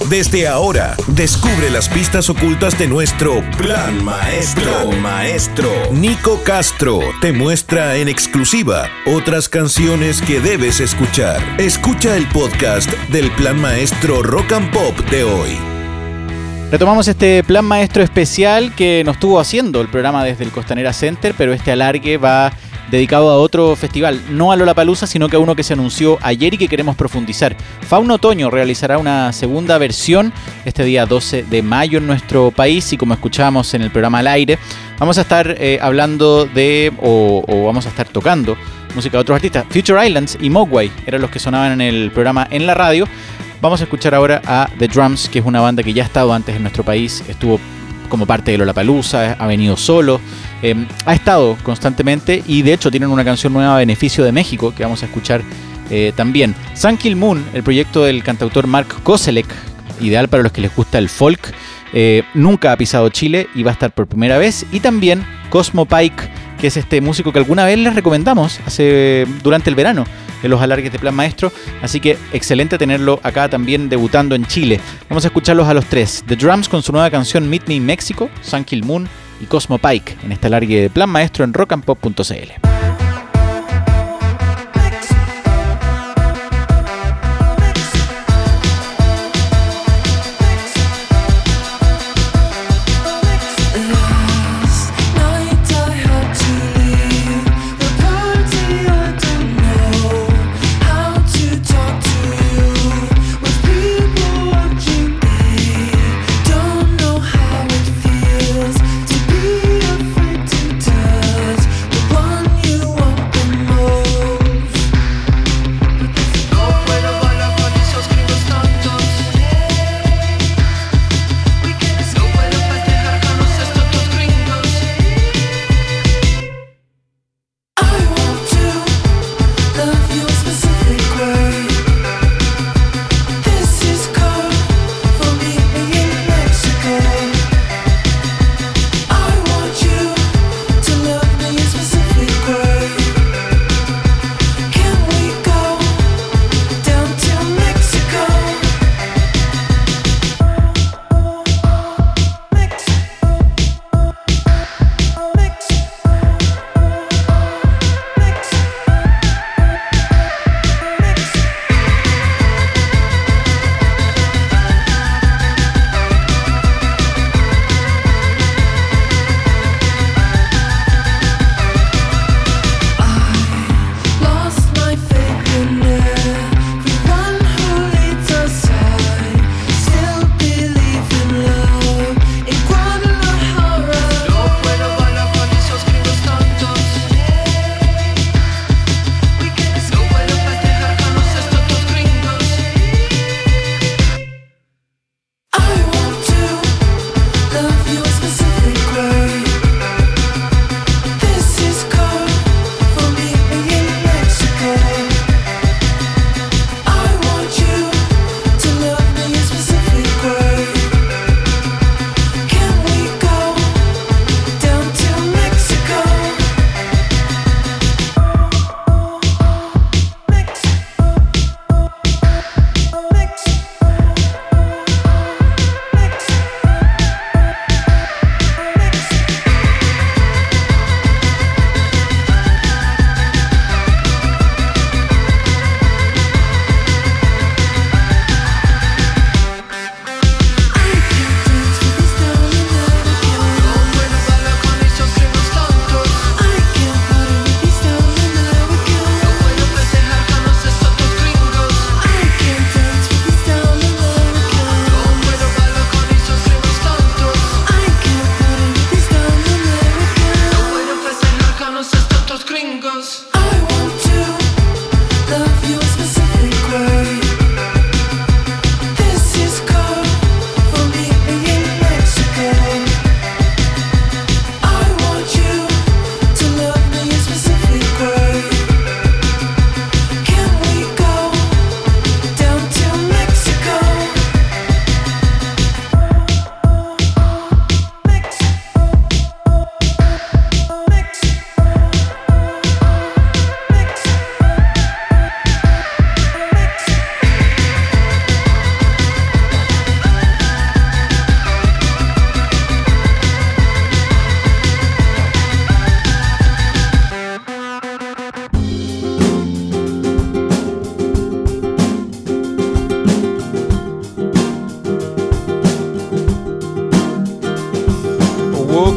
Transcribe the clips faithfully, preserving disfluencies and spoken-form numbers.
Desde ahora, descubre las pistas ocultas de nuestro Plan Maestro. Plan Maestro. Nico Castro te muestra en exclusiva otras canciones que debes escuchar. Escucha el podcast del Plan Maestro Rock and Pop de hoy. Retomamos este Plan Maestro especial que nos estuvo haciendo el programa desde el Costanera Center, pero este alargue va dedicado a otro festival, no a Lollapalooza, sino que a uno que se anunció ayer y que queremos profundizar. Fauna Otoño realizará una segunda versión este día doce de mayo en nuestro país, y como escuchábamos en el programa al aire, vamos a estar eh, hablando de, o, o vamos a estar tocando música de otros artistas. Future Islands y Mogwai eran los que sonaban en el programa en la radio. Vamos a escuchar ahora a The Drums, que es una banda que ya ha estado antes en nuestro país, estuvo como parte de Lollapalooza, ha venido solo, eh, ha estado constantemente, y de hecho tienen una canción nueva a beneficio de México que vamos a escuchar eh, también. Sun Kil Moon, el proyecto del cantautor Mark Koselleck, ideal para los que les gusta el folk, eh, nunca ha pisado Chile y va a estar por primera vez. Y también Cosmo Pike, que es este músico que alguna vez les recomendamos hace, durante el verano en los alargues de Plan Maestro, así que excelente tenerlo acá también debutando en Chile. Vamos a escucharlos a los tres. The Drums con su nueva canción Meet Me in Mexico, Sun Kil Moon y Cosmo Pike en este alargue de Plan Maestro en rock and pop punto c l. One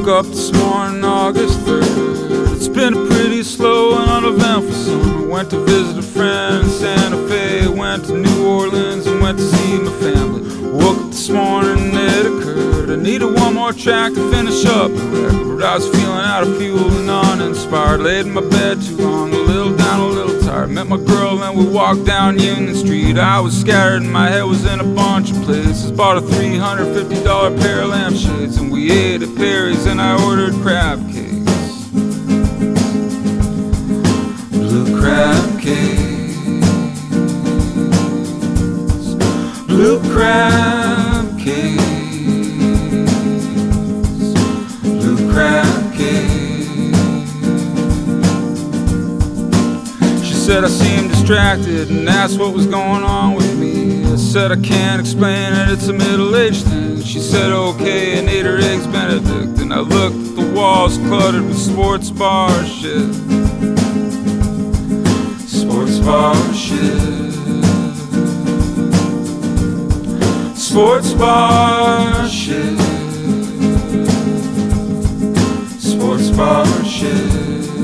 Woke up this morning, August third. It's been a pretty slow and uneventful summer. Went to visit a friend in Santa Fe. Went to New Orleans and went to see my family. Woke up this morning and it occurred I needed one more track to finish up the record. I was feeling out of fuel and uninspired. Laid in my bed too long, a little down, a little tired. Met my girl and we walked down Union Street. I was scattered and my head was in a bunch of places. Bought a three hundred fifty dollar pair of lampshades and we ate at Perry's and I ordered crab cakes. Blue crab cakes. Blue crab cakes. Blue crab cakes. She said I seemed distracted and asked what was going on with me. I said I can't explain it, it's a middle-aged thing. She said okay and ate her eggs Benedict. And I looked at the walls cluttered with sports bar shit. Sports bar shit. Sports bar shit. Sports bar shit.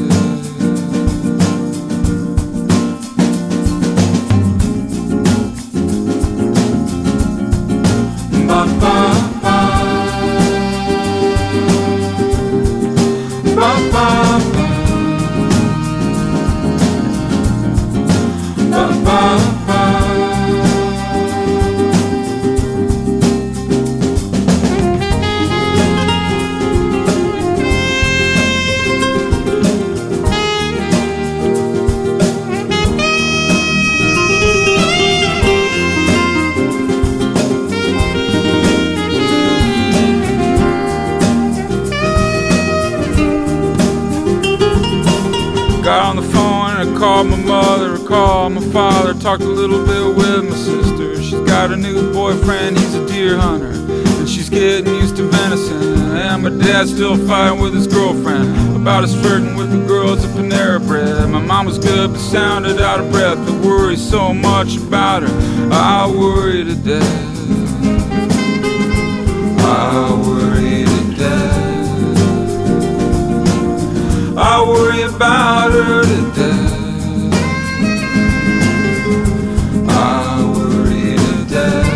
Ba ba ba. Ba ba ba. Ba ba ba. Got on the phone and I called my mother, I called my father, talked a little bit with my sister. She's got a new boyfriend, he's a deer hunter, and she's getting used to venison. And my dad's still fighting with his girlfriend about his flirting with the girls at Panera Bread. My mom was good but sounded out of breath. I worry so much about her, I worry to death. I worry to death. I worry about her to death. I worry to death.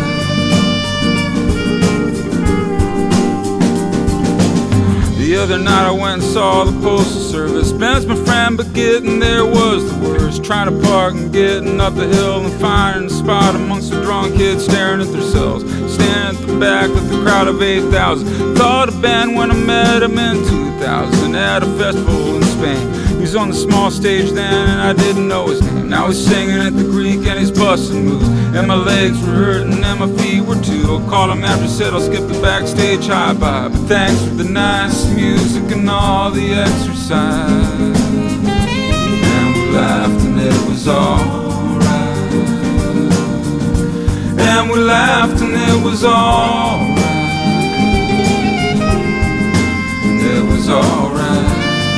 The other night I went and saw the Postal Service. Ben's my friend, but getting there was the worst. Trying to park and getting up the hill and finding a spot amongst the drunk kids staring at themselves. Standing at the back with a crowd of eight thousand. Thought of Ben when I met him in two thousand at a festival in Spain. He was on the small stage then and I didn't know his name. Now he's singing at the Greek and he's busting moves. And my legs were hurting and my feet were too. I called him after, said I'll skip the backstage high-bye. But thanks for the nice music and all the exercise. And we laughed and it was alright. And we laughed and it was alright. And it was alright.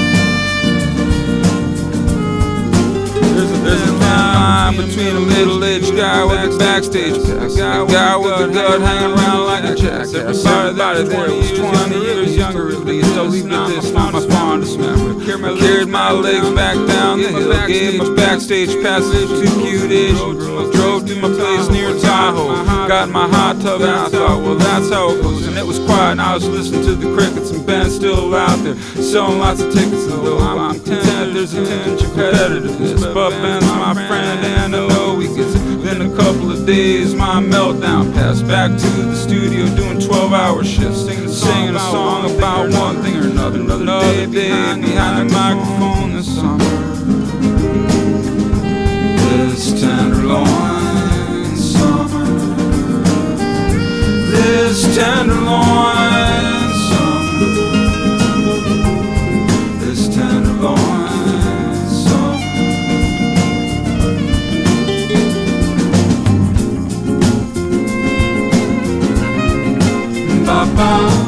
There's a, there's a line between a middle-aged guy with a backstage pass, a guy, guy with a gut hanging around like a jackass. Everybody there was twenty years younger at least. I'll leave it this, not my fondest memory. Carried my legs back down the hill, gave my backstage passage to cute Asian girls. Drove to my place near Tahoe, got my hot tub and I thought, well that's how it goes. And it was quiet and I was listening to the crickets and Ben's still out there selling lots of tickets. Though I'm content there's a tinge of competitiveness, but Ben's my friend and I know he gets it. Then a couple of days my meltdown passed. Back to the studio doing twelve hour shifts, singing, singing a song about one thing or another. Another day behind the microphone this summer. This tenderloin summer. This tenderloin summer. This tenderloin summer. Ba ba.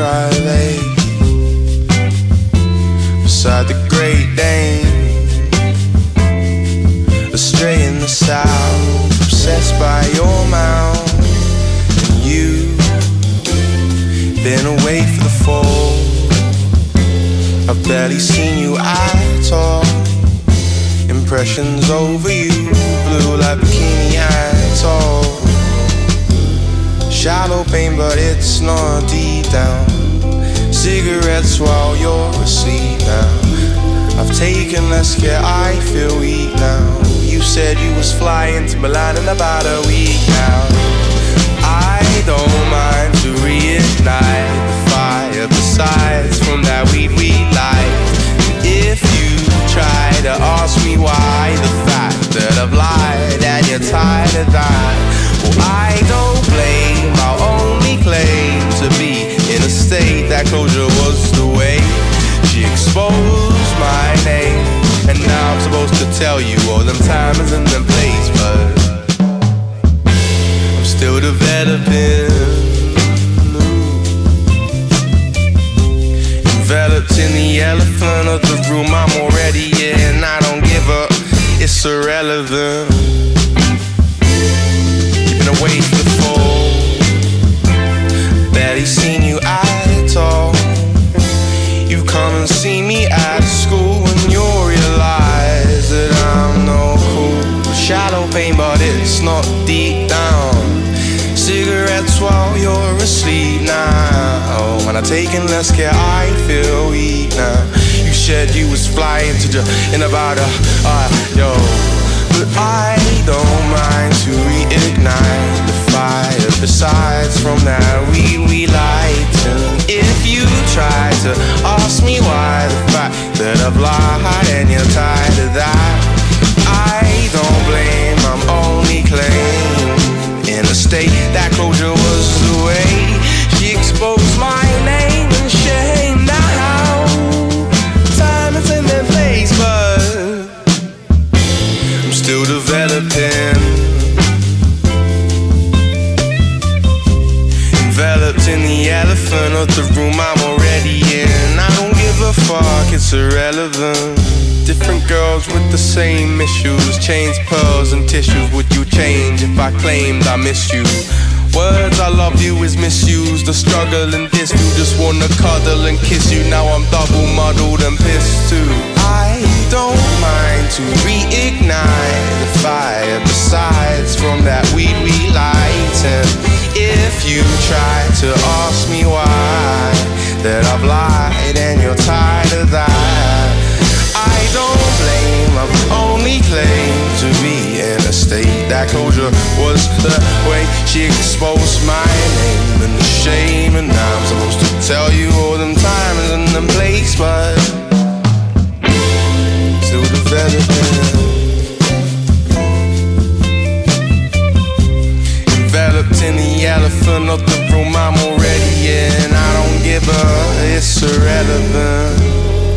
dry lake beside the Great Dane, astray in the south, obsessed by your mouth. And you been away for the fall. I've barely seen you at all. Impressions over you, blue like bikini atoll. Shallow pain, but it's not deep down. Cigarettes while you're asleep now. I've taken less care, I feel weak now. You said you was flying to Milan in about a week now. I don't mind to reignite the fire. Besides from that weed we light. If you try to ask me why, the fact that I've lied and you're tired of that, well, I don't blame, I'll only claim to be in a state that closure was the way. She exposed my name, and now I'm supposed to tell you all them times and them place, but I'm still developing. Enveloped in the elephant of the room I'm already in. I don't give up, it's irrelevant. Keeping away from the fall. Barely seen you at all. You come and see me at school and you'll realize that I'm no cool. Shallow pain, but it's not deep down. Cigarettes while you're asleep now. When I'm taking less care, I feel weak now. You said you was flying to the in about a uh, yo, but I don't mind to reignite the fire. Besides from that we we light. And if you try to ask me why, the fact that I've lied and you're tired of that, I don't blame, I'm only claiming. In a state that closure was the way. She exposed my name and shame. Now time is in their place, but I'm still developing. Enveloped in the elephant of the room I'm already in. I don't give a fuck, it's irrelevant. Different girls with the same issues. Chains, pearls and tissues. Would you change if I claimed I miss you? Words I love you is misused. The struggle and this, you just wanna cuddle and kiss you. Now I'm double muddled and pissed too. I don't mind to reignite the fire. Besides from that weed we light. And if you try to ask me why, that I've lied and you're tired of that, I don't blame, I've only claimed to be in a state that closure was the way. She exposed my name and the shame, and now I'm supposed to tell you all them times and them place, but still developing. Enveloped in the elephant of the room I'm already in. I don't give a, it's irrelevant.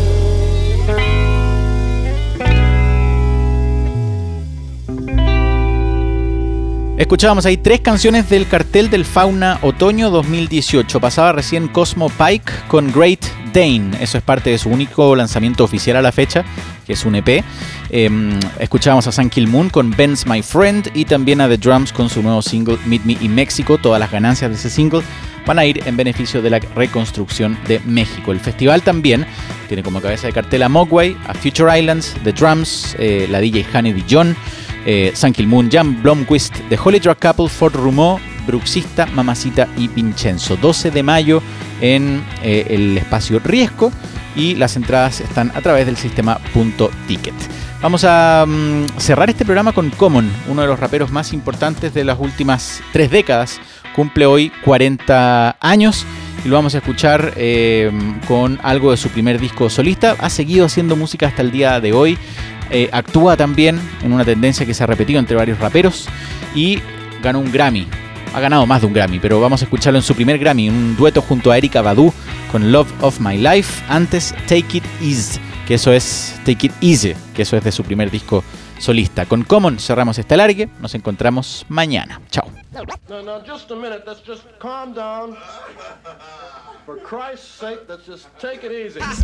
Escuchábamos ahí tres canciones del cartel del Fauna Otoño dos mil dieciocho. Pasaba recién Cosmo Pike con Great Dane. Eso es parte de su único lanzamiento oficial a la fecha, que es un E P. Eh, escuchábamos a Sun Kill Moon con Ben's My Friend y también a The Drums con su nuevo single Meet Me in Mexico. Todas las ganancias de ese single van a ir en beneficio de la reconstrucción de México. El festival también tiene como cabeza de cartel a Mogwai, a Future Islands, The Drums, eh, la D J Honey Dijon, eh, Sun Kill Moon, Jan Blomqvist, The Holy Drug Couple, Fort Rumo, Bruxista, Mamacita y Vincenzo. doce de mayo en eh, el espacio Riesco, y las entradas están a través del sistema Punto Ticket. Vamos a um, cerrar este programa con Common, uno de los raperos más importantes de las últimas tres décadas. Cumple hoy cuarenta años y lo vamos a escuchar eh, con algo de su primer disco solista. Ha seguido haciendo música hasta el día de hoy. Eh, actúa también en una tendencia que se ha repetido entre varios raperos y ganó un Grammy. Ha ganado más de un Grammy, pero vamos a escucharlo en su primer Grammy, un dueto junto a Erykah Badu con Love of My Life. Antes Take It Easy, que eso es Take It Easy, que eso es de su primer disco solista. Con Common cerramos este alargue. Nos encontramos mañana. Chao. No, no, just a minute. Let's just calm down. For Christ's sake, let's just take it easy. Take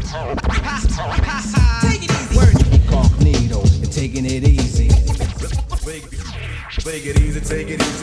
it easy. Word incognito and taking it easy. Take it easy, take it easy.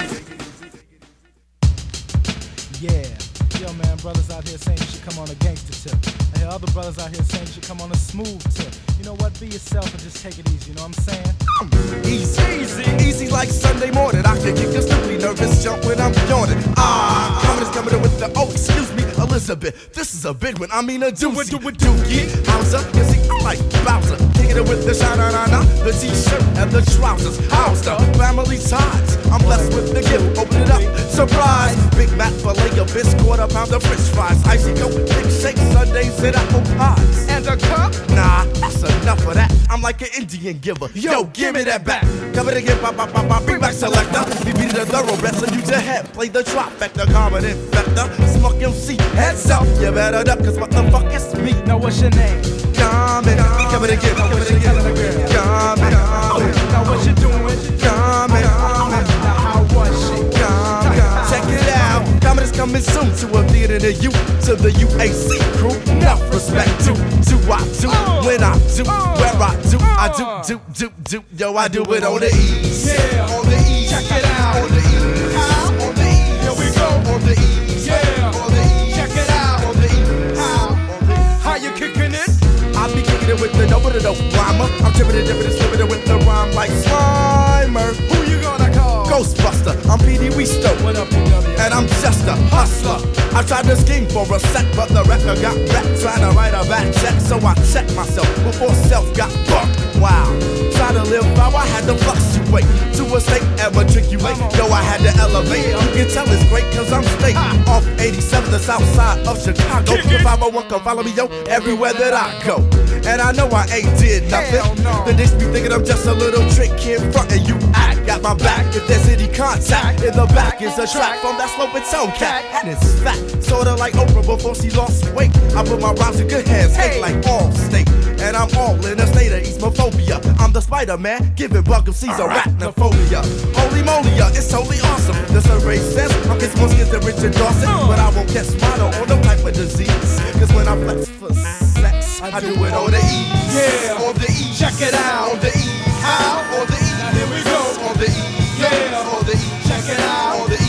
Yeah. Yo, man, brothers out here saying you should come on a gangster tip. I hear other brothers out here saying you should come on a smooth tip. You know what? Be yourself and just take it easy. You know what I'm saying? Easy, easy, easy like Sunday morning. I can kick your stupid nervous jump when I'm yawning. Ah, coming is coming in with the, oh, excuse me, Elizabeth. This is a big one, I mean a doozy. Do it, do it, dookie. Howser, you see, I like Bowser. Kicking it with the shine-on-on-on, the t-shirt and the trousers. How's the family ties? I'm blessed with the gift, open it up, surprise. Big Mac filet of fish, quarter pound of french fries. Icy coke, big shake, Sundays and apple pies. And a cup? Nah, that's enough of that. I'm like an Indian giver. Yo, give me that back. Come it again, pop, pop, pop, pop, bring back selector. We beat the thoroughbred, so use your head. Play the trifecta, common infector. Smoke M C, heads up. You better duck, cause what the fuck is me? Now what's your name? Come it, come it again, come it again. Come it, now what you doing? Come it, now how was she? Come it, check it out. Comedy is coming soon to a theater near you, to the U A C crew. Enough respect to, to I do, when I do, where I do, I do, do, do, do. Yo, I do it on the ease. Yeah, on the ease. Check it out. On the ease. How? On the ease. Here we go. On the ease. Yeah. On the ease. Check it out. On the ease. How? On the ease. How you kicking it? I be kicking it with the dope, the dope rhymer. I'm tripping it, dipping it, slipping it with the rhyme like Slimer. Who you gonna call? Ghostbuster, I'm P D Weesto. What up, P W? And I'm just a hustler. I tried to scheme for a sec, but the record got wrecked. Trying to write a back check, so I checked myself before self got bucked. Wow. Trying to live how I had to fluctuate to a state and matriculate. Yo, I had to elevate. You can tell it's great cause I'm straight off eighty-seven, the south side of Chicago. The five oh one come follow me, yo, everywhere that I go. And I know I ain't did nothing. No. The ditch be thinking I'm just a little trick kid front and you act. Got my back if there's any contact. In the back is a track from that slope and tone cat. And it's fat, sorta like Oprah before she lost weight. I put my rhymes in good hands, hey, like all state. And I'm all in a state of Eastmophobia. I'm the Spider-Man, giving Buck of C's arachnophobia. Holy moly, it's totally awesome. The survey says I'm getting more skins than Richard Dawson. But I won't catch mono or no type of disease. Cause when I flex for sex, I do it on the ease. Yeah, on the ease. Check it out. On the ease. How? On the ease. Now here we go. On the ease. Yeah. On the ease. Check it out. On the ease.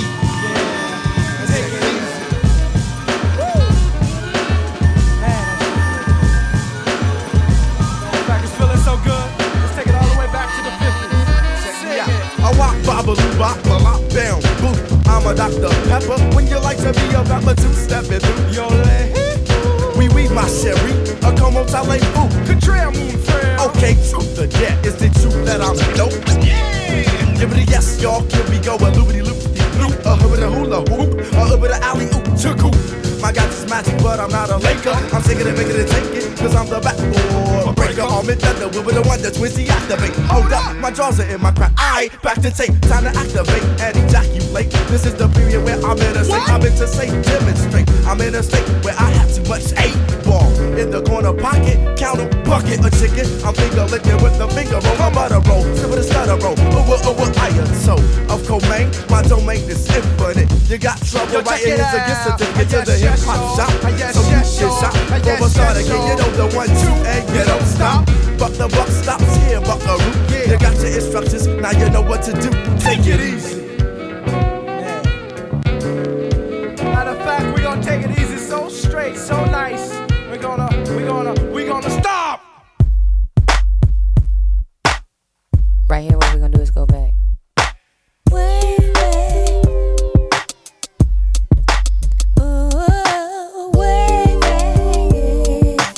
Yeah. Take it easy. Bop, bop, bam, boom. I'm a Doctor Pepper. When you like to be a rapper, two stepping through your leg. We weave my sherry, a como tale boo. Contraire moon fair. Okay, truth or dare. Is the truth that I'm dope? Yeah. Give it a yes, y'all. Here we go. A loopity loopity loop. A hoop a hula hoop. A hoop a alley oop. Chugoo. My God is magic, but I'm not a Laker. I'm taking it, making it, take it, cause I'm the backboard breaker. I'm in thunder, with the one that's Twizzy activate. Hold up, my jaws are in my crack. I back to tape, time to activate and ejaculate. This is the period where I'm in a state. I'm in to say demonstrate. I'm in a state where I have too much eight ball in the corner pocket. Count a bucket of chicken. I'm finger licking with the finger roll. My butter roll, sip with a stutter roll. Over, over, iron. So, of comaine, my domain is infinite. You got trouble Yo, writing it into out. get certificate to Yes, the hip yes, hop y'all. shop. Yes, So you yes, get y'all. shot. Yes, Go a starter, yes, can you y'all. know the one, two, and you don't stop. But the buck stops here, buckaroo. Yeah. You got your instructions, now you know what to do. Take it easy. Matter of fact, we're gonna take it easy, so straight, so nice. We're gonna, we're gonna, we're gonna stop. Right here, what we're gonna do is go back. Way back. Ooh, way back.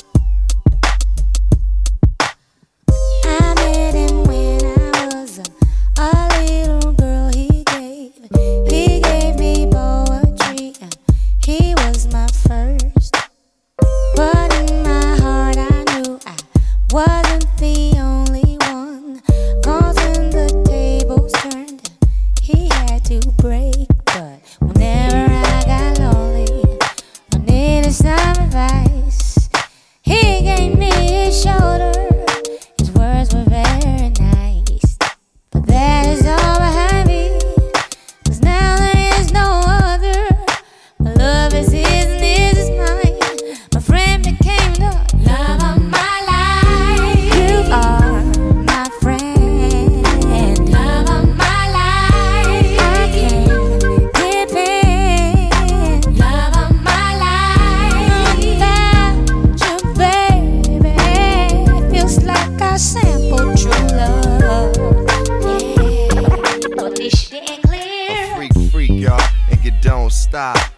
I met him when I was a, a little girl. He gave, he gave me poetry. He was my first. But in my heart I knew I wasn't the only one. Cause when the tables turned, he had to break. But whenever I got lonely, I needed some advice, he gave me his shoulder. His words were very nice. But that is all behind me. Cause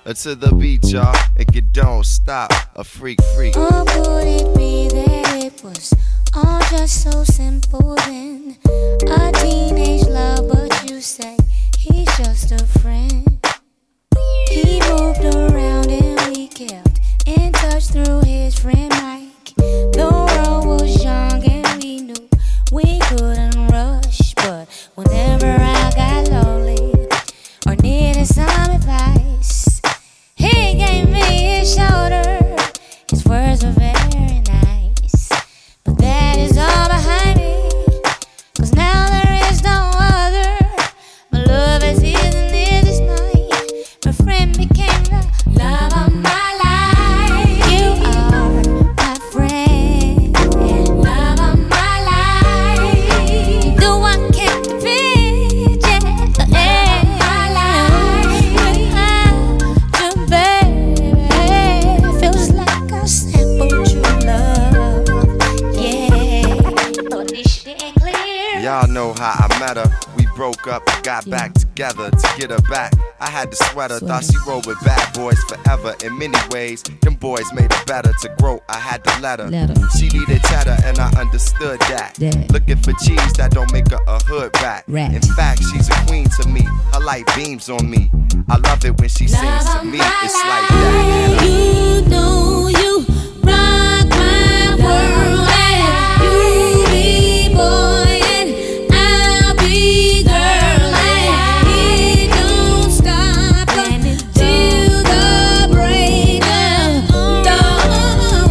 to the beat, y'all. If you don't stop, a freak, freak. Or could it be that it was all just so simple then? A teenage love, but you say he's just a friend. He moved around and we kept in touch through his friend Mike. The world was young and we knew we couldn't rush, but whenever I got lonely or needed some advice, he gave me his shoulder. His words were very nice, but that is all behind me, 'cause now there is no other. My love is his and his is mine. My friend became the love of my life. You are my friend, love of my life. The one can't fit, yeah, love of my life. Without you, baby, feels like a simple true love. Yeah, but this shit ain't clear. Y'all know how I met her. We broke up, got back together to get her back. I had the sweater, thought she rolled with bad boys forever. In many ways, them boys made her better. To grow, I had to let her. Let her. She needed cheddar, and I understood that. That. Looking for cheese, that don't make her a hood rat. Rat. In fact, she's a queen to me. Her light beams on me. I love it when she sings to me. It's like that. You know you rock my world, and you be boy and I'll be girl, and it don't stop till the break of dawn.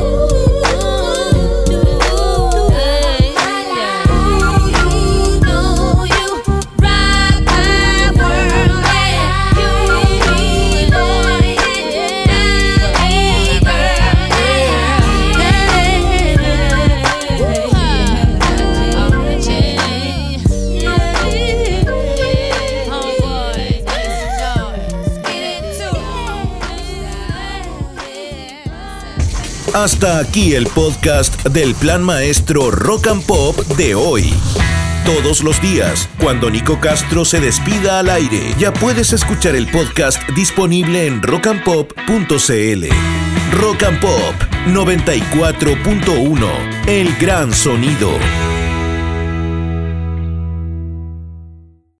You know you rock my world, and you be boy and I'll be Hasta aquí el podcast del Plan Maestro Rock and Pop de hoy. Todos los días, cuando Nico Castro se despida al aire, ya puedes escuchar el podcast disponible en rock and pop punto c l. Rock and Pop noventa y cuatro punto uno, el gran sonido.